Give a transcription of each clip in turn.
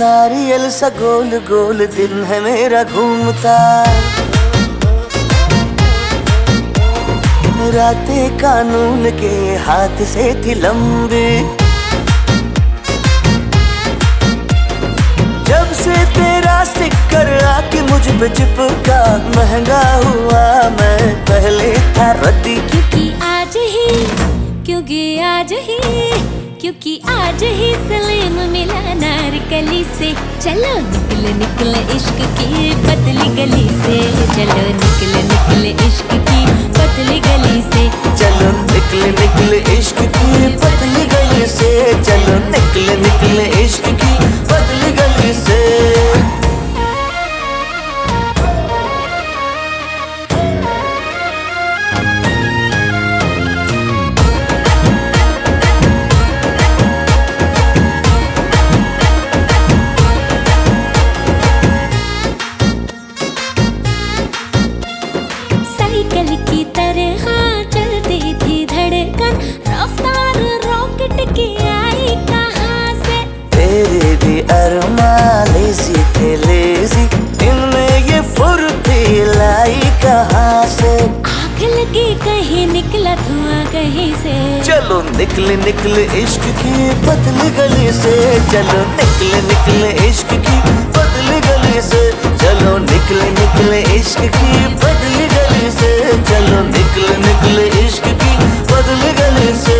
नारियल सा गोल गोल दिल है मेरा घूमता, रातें कानून के हाथ से थी लंबी, जब से तेरा स्टिकर आके मुझ पे चिपका, महंगा हुआ मैं पहले था रद्दी। क्योंकि आज ही सलीम मिला नारकली से। चलो निकले निकले इश्क की पतली गली से, चलो निकले निकले इश्क की पतली गली से, चलो निकले निकले इश्क की पतली गली से, चलो निकले निकले इश्क की पतली गली से। साइकिल की तरह चलती थी धड़कन, रफ्तार रॉकेट की आई कहाँ से। तेरे भी अरमां लेज़ी थे लेज़ी, इनमें ये फुर्ती लाई कहाँ से। आग लगी कहीं निकला धुआं कहीं से, चलो निकले निकले इश्क की पतली गली से, चलो निकले निकले इश्क की पतली गली से, चलो निकले निकले इश्क की पतली गली से, चलो निकले निकले इश्क की पतली गली से।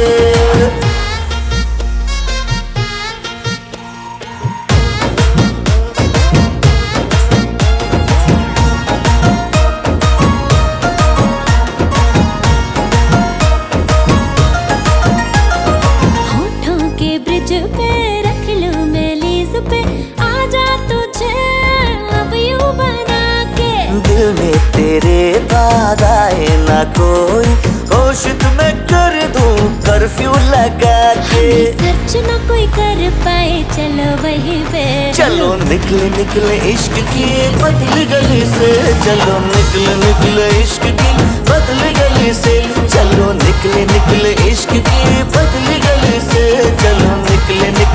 पे रख लूं मैं लीज पे, आजा तुझे अब यूं बना के। दिल में तेरे बाद आए ना कोई, होश तुम्हें कर दूं कर्फ्यू लगा के। सर्च ना कोई कर पाए, चलो वहीं पे। चलो निकले निकले इश्क की पतली गली से, चलो निकले निकले इश्क की पतली गली से, चलो निकले निकले इश्क की पतली गली से, चलो निकले निकले